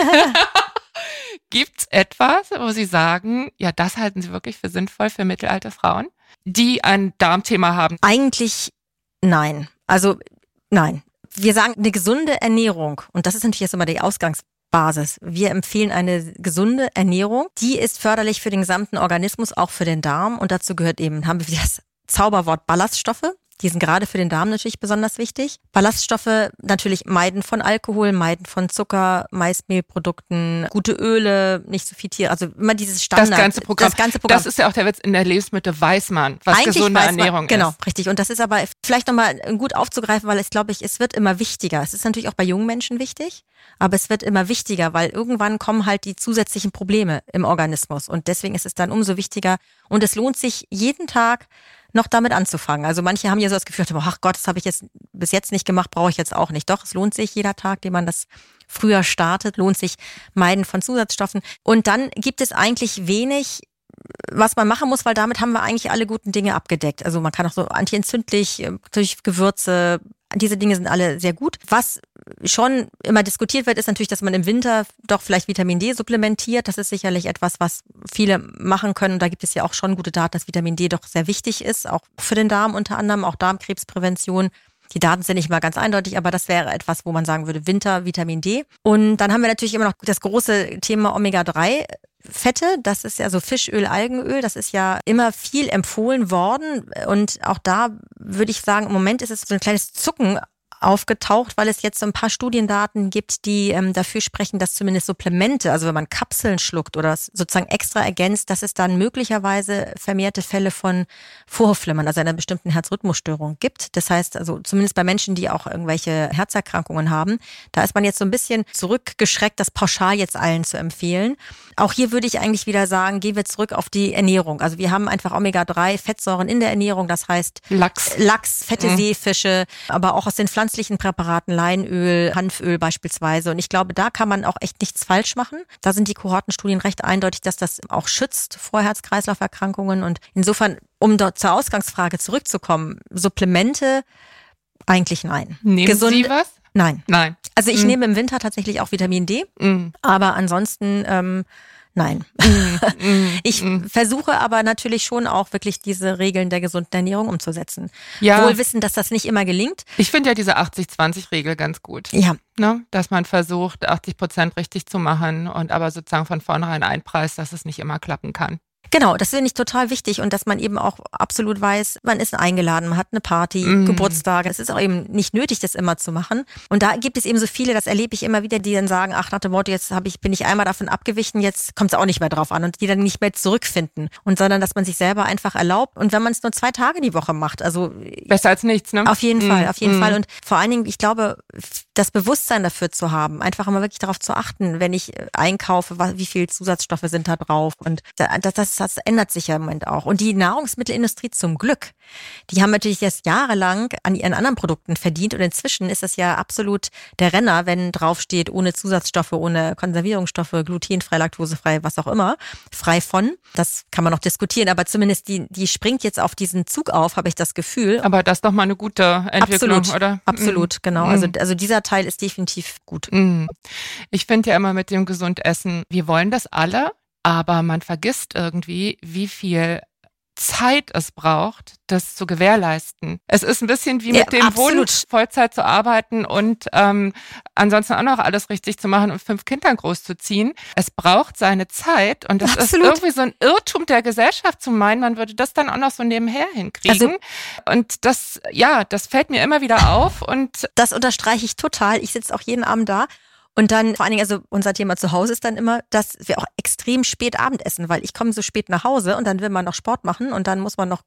Gibt's etwas, wo Sie sagen, ja, das halten Sie wirklich für sinnvoll für mittelalte Frauen, die ein Darmthema haben? Eigentlich nein. Also nein. Wir sagen eine gesunde Ernährung und das ist natürlich jetzt immer die Ausgangsbasis. Wir empfehlen eine gesunde Ernährung. Die ist förderlich für den gesamten Organismus, auch für den Darm und dazu gehört eben, haben wir wieder das Zauberwort Ballaststoffe. Die sind gerade für den Darm natürlich besonders wichtig. Ballaststoffe natürlich meiden von Alkohol, meiden von Zucker, Maismehlprodukten, gute Öle, nicht so viel Tier, also immer dieses Standard. Das ganze Programm. Das ganze Programm. Das ist ja auch der Witz, in der Lebensmittel weiß man, was Eigentlich gesunde weiß man, Ernährung genau, ist. richtig. Und das ist aber vielleicht nochmal gut aufzugreifen, weil es, glaube ich, es wird immer wichtiger. Es ist natürlich auch bei jungen Menschen wichtig, aber es wird immer wichtiger, weil irgendwann kommen halt die zusätzlichen Probleme im Organismus. Und deswegen ist es dann umso wichtiger. Und es lohnt sich jeden Tag noch damit anzufangen. Also manche haben ja so das Gefühl, ach Gott, das habe ich jetzt bis jetzt nicht gemacht, brauche ich jetzt auch nicht. Doch, es lohnt sich jeder Tag, den man das früher startet, lohnt sich Meiden von Zusatzstoffen. Und dann gibt es eigentlich wenig, was man machen muss, weil damit haben wir eigentlich alle guten Dinge abgedeckt. Also man kann auch so antientzündlich, durch Gewürze, diese Dinge sind alle sehr gut. Was schon immer diskutiert wird, ist natürlich, dass man im Winter doch vielleicht Vitamin D supplementiert. Das ist sicherlich etwas, was viele machen können. Und da gibt es ja auch schon gute Daten, dass Vitamin D doch sehr wichtig ist, auch für den Darm unter anderem, auch Darmkrebsprävention. Die Daten sind nicht mal ganz eindeutig, aber das wäre etwas, wo man sagen würde, Winter, Vitamin D. Und dann haben wir natürlich immer noch das große Thema Omega drei Fette. Das ist ja so Fischöl, Algenöl. Das ist ja immer viel empfohlen worden. Und auch da würde ich sagen, im Moment ist es so ein kleines Zucken aufgetaucht, weil es jetzt so ein paar Studiendaten gibt, die ähm, dafür sprechen, dass zumindest Supplemente, also wenn man Kapseln schluckt oder es sozusagen extra ergänzt, dass es dann möglicherweise vermehrte Fälle von Vorhofflimmern, also einer bestimmten Herzrhythmusstörung gibt. Das heißt, also zumindest bei Menschen, die auch irgendwelche Herzerkrankungen haben, da ist man jetzt so ein bisschen zurückgeschreckt, das pauschal jetzt allen zu empfehlen. Auch hier würde ich eigentlich wieder sagen, gehen wir zurück auf die Ernährung. Also wir haben einfach Omega drei Fettsäuren in der Ernährung, das heißt Lachs, Lachs, fette mhm. Seefische, aber auch aus den pflanzlichen Präparaten, Leinöl, Hanföl beispielsweise. Und ich glaube, da kann man auch echt nichts falsch machen. Da sind die Kohortenstudien recht eindeutig, dass das auch schützt vor Herz-Kreislauf-Erkrankungen. Und insofern, um dort zur Ausgangsfrage zurückzukommen, Supplemente eigentlich nein. Nehmen Gesunde, Sie was? Nein. Nein. Also ich Mm. nehme im Winter tatsächlich auch Vitamin D, Mm. aber ansonsten ähm, nein. Mm. Mm. Ich Mm. versuche aber natürlich schon auch wirklich diese Regeln der gesunden Ernährung umzusetzen. Ja. Wohl wissen, dass das nicht immer gelingt. Ich finde ja diese achtzig zwanzig Regel ganz gut. Ja. Ne? Dass man versucht, achtzig Prozent richtig zu machen und aber sozusagen von vornherein einpreist, dass es nicht immer klappen kann. Genau, das finde ich total wichtig und dass man eben auch absolut weiß, man ist eingeladen, man hat eine Party, Mm. Geburtstage. Es ist auch eben nicht nötig, das immer zu machen. Und da gibt es eben so viele, das erlebe ich immer wieder, die dann sagen, ach nach dem Motto, jetzt habe ich, bin ich einmal davon abgewichen, jetzt kommt es auch nicht mehr drauf an und die dann nicht mehr zurückfinden. Und sondern, dass man sich selber einfach erlaubt und wenn man es nur zwei Tage die Woche macht, also besser als nichts, ne? Auf jeden Mm. Fall, auf jeden mm. Fall. Und vor allen Dingen, ich glaube, das Bewusstsein dafür zu haben, einfach immer wirklich darauf zu achten, wenn ich einkaufe, wie viel Zusatzstoffe sind da drauf. Und das, das, das ändert sich ja im Moment auch. Und die Nahrungsmittelindustrie zum Glück, die haben natürlich jetzt jahrelang an ihren anderen Produkten verdient und inzwischen ist das ja absolut der Renner, wenn draufsteht, ohne Zusatzstoffe, ohne Konservierungsstoffe, glutenfrei, laktosefrei, was auch immer, frei von. Das kann man noch diskutieren, aber zumindest die, die springt jetzt auf diesen Zug auf, habe ich das Gefühl. Aber das ist doch mal eine gute Entwicklung, Absolut, oder? Absolut, Mm. genau. Mm. Also, also dieser Teil ist definitiv gut. Mm. Ich finde ja immer mit dem Gesundessen, wir wollen das alle, aber man vergisst irgendwie, wie viel Zeit es braucht, das zu gewährleisten. Es ist ein bisschen wie mit Ja, dem absolut. Wunsch, Vollzeit zu arbeiten und ähm, ansonsten auch noch alles richtig zu machen und fünf Kinder großzuziehen. Es braucht seine Zeit und das Absolut. ist irgendwie so ein Irrtum der Gesellschaft zu meinen, man würde das dann auch noch so nebenher hinkriegen. Also- und das, ja, das fällt mir immer wieder auf und Das unterstreiche ich total. Ich sitze auch jeden Abend da. Und dann vor allen Dingen, also unser Thema zu Hause ist dann immer, dass wir auch extrem spät Abend essen, weil ich komme so spät nach Hause und dann will man noch Sport machen und dann muss man noch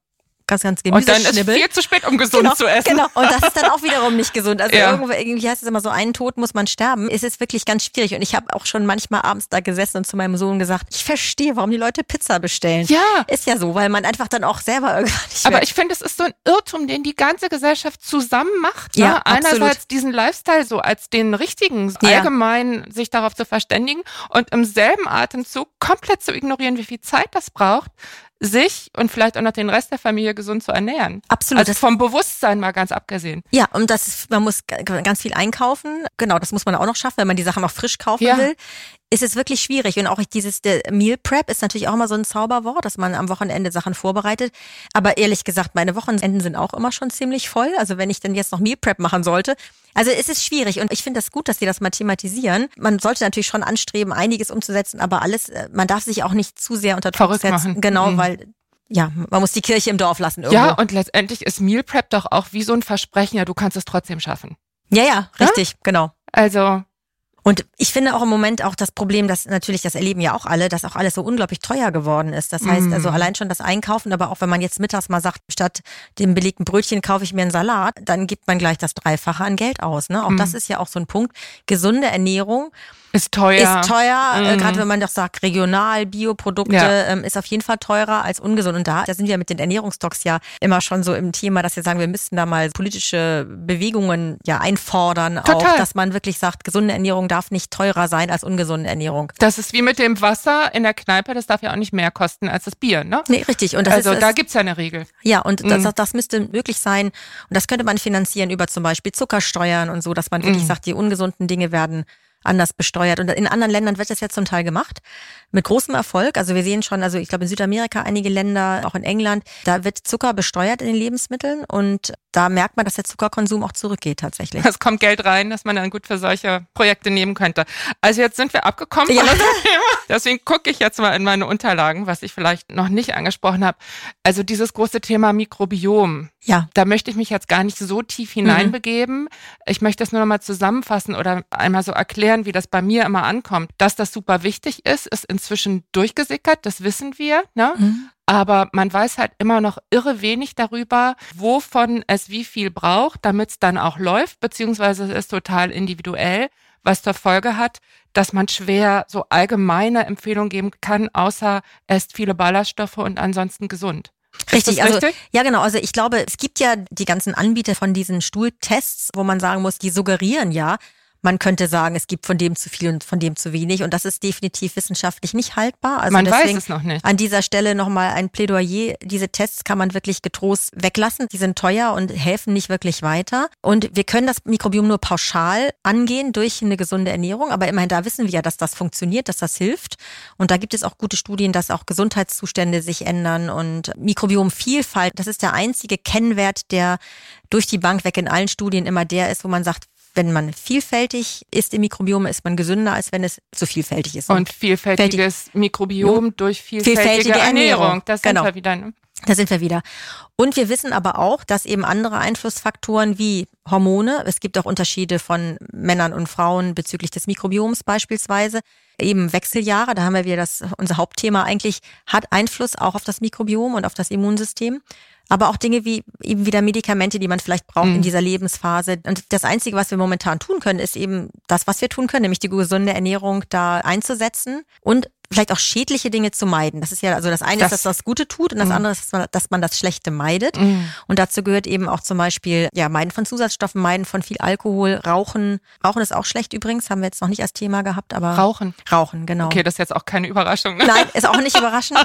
ganz, ganz Gemüse Und dann schnibbeln. ist viel zu spät, um gesund genau, zu essen. Genau, und das ist dann auch wiederum nicht gesund. Also ja. irgendwo, irgendwie heißt es immer so, einen Tod muss man sterben. Es ist wirklich ganz schwierig. Und ich habe auch schon manchmal abends da gesessen und zu meinem Sohn gesagt, ich verstehe, warum die Leute Pizza bestellen. Ja. Ist ja so, weil man einfach dann auch selber irgendwann nicht Aber mehr. ich finde, es ist so ein Irrtum, den die ganze Gesellschaft zusammen macht. Ne? Ja, absolut. Einerseits diesen Lifestyle so als den richtigen, Ja. allgemein sich darauf zu verständigen und im selben Atemzug komplett zu ignorieren, wie viel Zeit das braucht, sich und vielleicht auch noch den Rest der Familie gesund zu ernähren. Absolut. Also vom Bewusstsein mal ganz abgesehen. Ja, und das ist, man muss g- ganz viel einkaufen. Genau, das muss man auch noch schaffen, wenn man die Sachen auch frisch kaufen Ja. will. Ist es wirklich schwierig. Und auch dieses der Meal Prep ist natürlich auch immer so ein Zauberwort, dass man am Wochenende Sachen vorbereitet. Aber ehrlich gesagt, meine Wochenenden sind auch immer schon ziemlich voll. Also wenn ich denn jetzt noch Meal Prep machen sollte. Also es ist schwierig. Und ich finde das gut, dass Sie das mal thematisieren. Man sollte natürlich schon anstreben, einiges umzusetzen, aber alles, äh, man darf sich auch nicht zu sehr unter Druck Verrückt setzen. machen. Genau, Mhm. weil, ja, man muss die Kirche im Dorf lassen irgendwo. Ja, und letztendlich ist Meal Prep doch auch wie so ein Versprechen, ja, du kannst es trotzdem schaffen. ja, ja, richtig, genau. Also, Und ich finde auch im Moment auch das Problem, dass natürlich, das erleben ja auch alle, dass auch alles so unglaublich teuer geworden ist. Das heißt Mm. also allein schon das Einkaufen, aber auch wenn man jetzt mittags mal sagt, statt dem belegten Brötchen kaufe ich mir einen Salat, dann gibt man gleich das Dreifache an Geld aus. Ne? Auch Mm. das ist ja auch so ein Punkt. Gesunde Ernährung ist teuer. ist teuer, äh, Mm. gerade wenn man doch sagt, regional, Bioprodukte, Ja. ähm, ist auf jeden Fall teurer als ungesund. Und da, da sind wir mit den Ernährungsdocs ja immer schon so im Thema, dass wir sagen, wir müssten da mal politische Bewegungen ja einfordern, Total. auch, dass man wirklich sagt, gesunde Ernährung darf nicht teurer sein als ungesunde Ernährung. Das ist wie mit dem Wasser in der Kneipe, das darf ja auch nicht mehr kosten als das Bier, ne? Nee, richtig. Und das Also ist, da ist, gibt's ja eine Regel. ja, und Mhm. das, das müsste möglich sein. Und das könnte man finanzieren über zum Beispiel Zuckersteuern und so, dass man wirklich Mhm. sagt, die ungesunden Dinge werden anders besteuert. Und in anderen Ländern wird das ja zum Teil gemacht. Mit großem Erfolg. Also wir sehen schon, also ich glaube in Südamerika einige Länder, auch in England, da wird Zucker besteuert in den Lebensmitteln und da merkt man, dass der Zuckerkonsum auch zurückgeht tatsächlich. Es kommt Geld rein, das man dann gut für solche Projekte nehmen könnte. Also jetzt sind wir abgekommen Ja. von unserem Thema. Deswegen gucke ich jetzt mal in meine Unterlagen, was ich vielleicht noch nicht angesprochen habe. Also dieses große Thema Mikrobiom. Ja. Da möchte ich mich jetzt gar nicht so tief hineinbegeben. Mhm. Ich möchte das nur noch mal zusammenfassen oder einmal so erklären, wie das bei mir immer ankommt. Dass das super wichtig ist, ist inzwischen durchgesickert, das wissen wir, ne? Mhm. Aber man weiß halt immer noch irre wenig darüber, wovon es wie viel braucht, damit es dann auch läuft, beziehungsweise es ist total individuell, was zur Folge hat, dass man schwer so allgemeine Empfehlungen geben kann, außer esst viele Ballaststoffe und ansonsten gesund. Richtig, ist das also richtig? ja genau, also ich glaube, es gibt ja die ganzen Anbieter von diesen Stuhltests, wo man sagen muss, die suggerieren ja, man könnte sagen, es gibt von dem zu viel und von dem zu wenig und das ist definitiv wissenschaftlich nicht haltbar. Also man deswegen weiß es noch nicht. An dieser Stelle nochmal ein Plädoyer. Diese Tests kann man wirklich getrost weglassen. Die sind teuer und helfen nicht wirklich weiter. Und wir können das Mikrobiom nur pauschal angehen durch eine gesunde Ernährung. Aber immerhin, da wissen wir ja, dass das funktioniert, dass das hilft. Und da gibt es auch gute Studien, dass auch Gesundheitszustände sich ändern und Mikrobiomvielfalt. Das ist der einzige Kennwert, der durch die Bank weg in allen Studien immer der ist, wo man sagt, wenn man vielfältig ist im Mikrobiom, ist man gesünder, als wenn es zu vielfältig ist. Und vielfältiges Mikrobiom Ja. durch vielfältige, Vielfältige Ernährung. Ernährung. Das sind Genau. wir wieder. Ne? Da sind wir wieder. Und wir wissen aber auch, dass eben andere Einflussfaktoren wie Hormone, es gibt auch Unterschiede von Männern und Frauen bezüglich des Mikrobioms beispielsweise, eben Wechseljahre, da haben wir wieder das, unser Hauptthema eigentlich, hat Einfluss auch auf das Mikrobiom und auf das Immunsystem. Aber auch Dinge wie eben wieder Medikamente, die man vielleicht braucht Mhm. in dieser Lebensphase. Und das Einzige, was wir momentan tun können, ist eben das, was wir tun können, nämlich die gesunde Ernährung da einzusetzen und vielleicht auch schädliche Dinge zu meiden. Das ist ja, also das eine Das- ist, dass das Gute tut und das Mhm. andere ist, dass man, dass man das Schlechte meidet. Mhm. Und dazu gehört eben auch zum Beispiel, ja, Meiden von Zusatzstoffen, Meiden von viel Alkohol, Rauchen. Rauchen ist auch schlecht übrigens, haben wir jetzt noch nicht als Thema gehabt, aber Rauchen. Rauchen, genau. Okay, das ist jetzt auch keine Überraschung. Ne? Nein, ist auch nicht überraschend.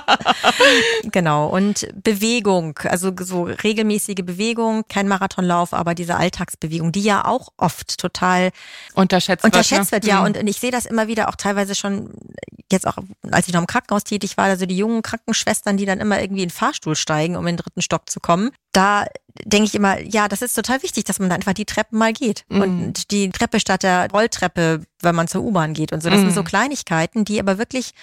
Genau. Und Bewegung, also so regelmäßige Bewegung, kein Marathonlauf, aber diese Alltagsbewegung, die ja auch oft total Unterschätzt, unterschätzt wird, ne? ja. Mhm. Und ich sehe das immer wieder auch teilweise schon, jetzt auch, als ich noch im Krankenhaus tätig war, also die jungen Krankenschwestern, die dann immer irgendwie in den Fahrstuhl steigen, um in den dritten Stock zu kommen. Da denke ich immer, ja, das ist total wichtig, dass man da einfach die Treppen mal geht. Mhm. Und die Treppe statt der Rolltreppe, wenn man zur U-Bahn geht und so. Das Mhm. sind so Kleinigkeiten, die aber wirklich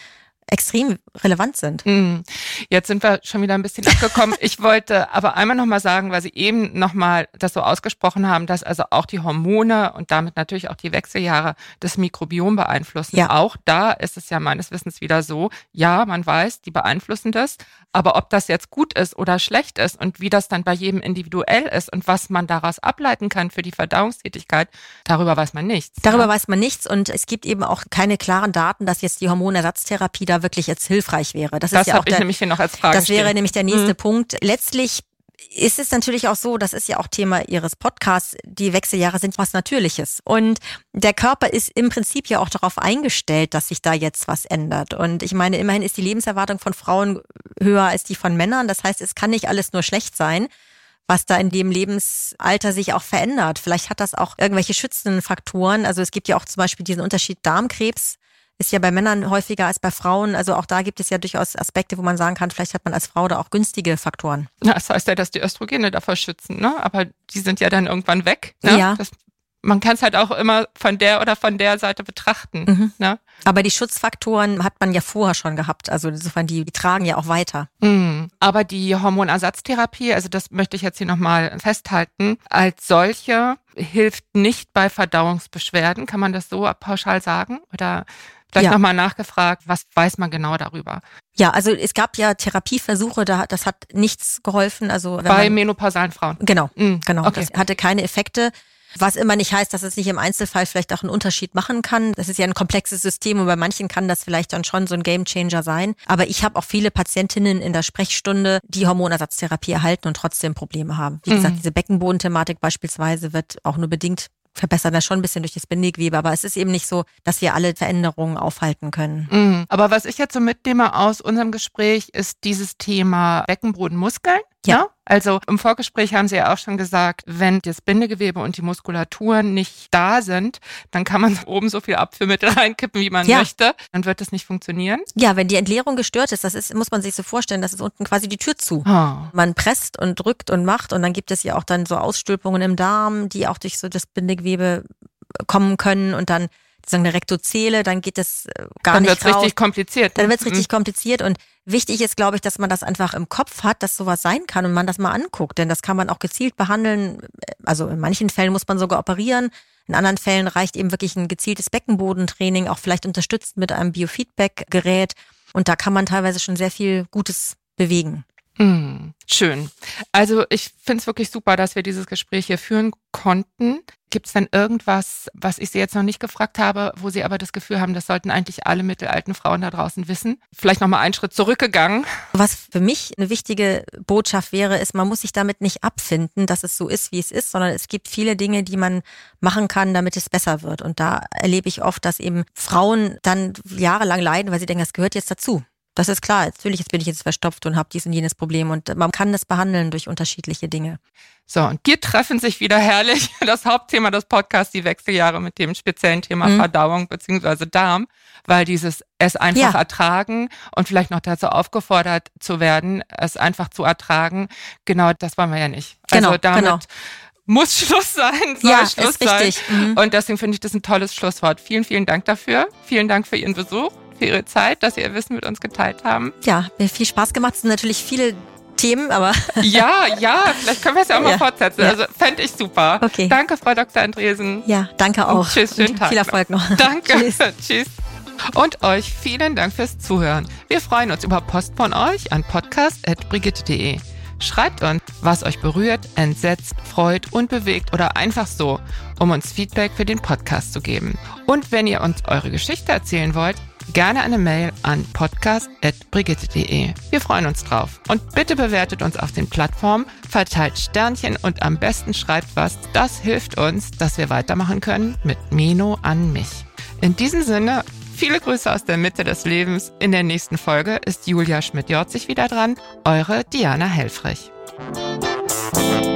extrem relevant sind. Mm. Jetzt sind wir schon wieder ein bisschen abgekommen. Ich wollte aber einmal nochmal sagen, weil Sie eben nochmal das so ausgesprochen haben, dass also auch die Hormone und damit natürlich auch die Wechseljahre das Mikrobiom beeinflussen. Ja. Auch da ist es ja meines Wissens wieder so, ja, man weiß, die beeinflussen das, aber ob das jetzt gut ist oder schlecht ist und wie das dann bei jedem individuell ist und was man daraus ableiten kann für die Verdauungstätigkeit, darüber weiß man nichts. Darüber ja. weiß man nichts und es gibt eben auch keine klaren Daten, dass jetzt die Hormonersatztherapie da wirklich jetzt hilfreich wäre. Das, Das ist ja habe auch ich der, nämlich hier noch als Frage Das wäre stehen. nämlich der nächste Mhm. Punkt. Letztlich ist es natürlich auch so, das ist ja auch Thema Ihres Podcasts, die Wechseljahre sind was Natürliches. Und der Körper ist im Prinzip ja auch darauf eingestellt, dass sich da jetzt was ändert. Und ich meine, immerhin ist die Lebenserwartung von Frauen höher als die von Männern. Das heißt, es kann nicht alles nur schlecht sein, was da in dem Lebensalter sich auch verändert. Vielleicht hat das auch irgendwelche schützenden Faktoren. Also es gibt ja auch zum Beispiel diesen Unterschied Darmkrebs. Ist ja bei Männern häufiger als bei Frauen. Also auch da gibt es ja durchaus Aspekte, wo man sagen kann, vielleicht hat man als Frau da auch günstige Faktoren. Ja, das heißt ja, dass die Östrogene davor schützen, ne? Aber die sind ja dann irgendwann weg. Ne? Ja. Das, man kann es halt auch immer von der oder von der Seite betrachten. Mhm. Ne? Aber die Schutzfaktoren hat man ja vorher schon gehabt. Also insofern, die, die tragen ja auch weiter. Mhm. Aber die Hormonersatztherapie, also das möchte ich jetzt hier nochmal festhalten, als solche hilft nicht bei Verdauungsbeschwerden. Kann man das so pauschal sagen? Oder vielleicht Ja. nochmal nachgefragt, was weiß man genau darüber? Ja, also es gab ja Therapieversuche, da, das hat nichts geholfen. Also wenn Bei man, menopausalen Frauen? Genau, Mhm. genau. Okay. Das hatte keine Effekte. Was immer nicht heißt, dass es nicht im Einzelfall vielleicht auch einen Unterschied machen kann. Das ist ja ein komplexes System und bei manchen kann das vielleicht dann schon so ein Gamechanger sein. Aber ich habe auch viele Patientinnen in der Sprechstunde, die Hormonersatztherapie erhalten und trotzdem Probleme haben. Wie Mhm. gesagt, diese Beckenbodenthematik beispielsweise wird auch nur bedingt verbessern, das schon ein bisschen durch das Bindegewebe, aber es ist eben nicht so, dass wir alle Veränderungen aufhalten können. Mhm. Aber was ich jetzt so mitnehme aus unserem Gespräch, ist dieses Thema Beckenbodenmuskeln. Ja. Ne? Also im Vorgespräch haben Sie ja auch schon gesagt, wenn das Bindegewebe und die Muskulatur nicht da sind, dann kann man oben so viel Abführmittel reinkippen, wie man Ja. möchte. Dann wird das nicht funktionieren. Ja, wenn die Entleerung gestört ist, das ist, muss man sich so vorstellen, das ist unten quasi die Tür zu. Oh. Man presst und drückt und macht und dann gibt es ja auch dann so Ausstülpungen im Darm, die auch durch so das Bindegewebe kommen können und dann sozusagen eine Rektozele, dann geht das äh, gar Dann nicht wird's raus. richtig kompliziert. Dann wird's richtig Mhm. kompliziert und wichtig ist, glaube ich, dass man das einfach im Kopf hat, dass sowas sein kann und man das mal anguckt, denn das kann man auch gezielt behandeln. Also in manchen Fällen muss man sogar operieren, in anderen Fällen reicht eben wirklich ein gezieltes Beckenbodentraining, auch vielleicht unterstützt mit einem Biofeedback-Gerät und da kann man teilweise schon sehr viel Gutes bewegen. Mm, schön. Also ich finde es wirklich super, dass wir dieses Gespräch hier führen konnten. Gibt es denn irgendwas, was ich Sie jetzt noch nicht gefragt habe, wo Sie aber das Gefühl haben, das sollten eigentlich alle mittelalten Frauen da draußen wissen? Vielleicht nochmal einen Schritt zurückgegangen. Was für mich eine wichtige Botschaft wäre, ist, man muss sich damit nicht abfinden, dass es so ist, wie es ist, sondern es gibt viele Dinge, die man machen kann, damit es besser wird. Und da erlebe ich oft, dass eben Frauen dann jahrelang leiden, weil sie denken, das gehört jetzt dazu. Das ist klar, natürlich jetzt bin ich jetzt verstopft und habe dies und jenes Problem und man kann das behandeln durch unterschiedliche Dinge. So, und hier treffen sich wieder herrlich das Hauptthema des Podcasts, die Wechseljahre, mit dem speziellen Thema Mhm. Verdauung bzw. Darm, weil dieses es einfach Ja. ertragen und vielleicht noch dazu aufgefordert zu werden, es einfach zu ertragen, genau das wollen wir ja nicht. Genau, also damit genau. muss Schluss sein, soll Ja, Schluss ist richtig. sein. Mhm. Und deswegen finde ich das ein tolles Schlusswort. Vielen, vielen Dank dafür. Vielen Dank für Ihren Besuch, für Ihre Zeit, dass Sie Ihr Wissen mit uns geteilt haben. Ja, mir viel Spaß gemacht. Es sind natürlich viele Themen, aber Ja, ja, vielleicht können wir es ja auch mal Ja, fortsetzen. ja. Also fände ich super. Okay. Danke, Frau Doktor Andresen. ja, danke auch. Und tschüss, schönen Und Tag viel Erfolg noch. Danke. Tschüss. Tschüss. Und euch vielen Dank fürs Zuhören. Wir freuen uns über Post von euch an podcast at brigitte punkt de. Schreibt uns, was euch berührt, entsetzt, freut und bewegt oder einfach so, um uns Feedback für den Podcast zu geben. Und wenn ihr uns eure Geschichte erzählen wollt, gerne eine Mail an podcast at brigitte punkt de. Wir freuen uns drauf. Und bitte bewertet uns auf den Plattformen, verteilt Sternchen und am besten schreibt was. Das hilft uns, dass wir weitermachen können mit Meno an mich. In diesem Sinne, viele Grüße aus der Mitte des Lebens. In der nächsten Folge ist Julia Schmidt-Jorzig wieder dran. Eure Diana Helfrich.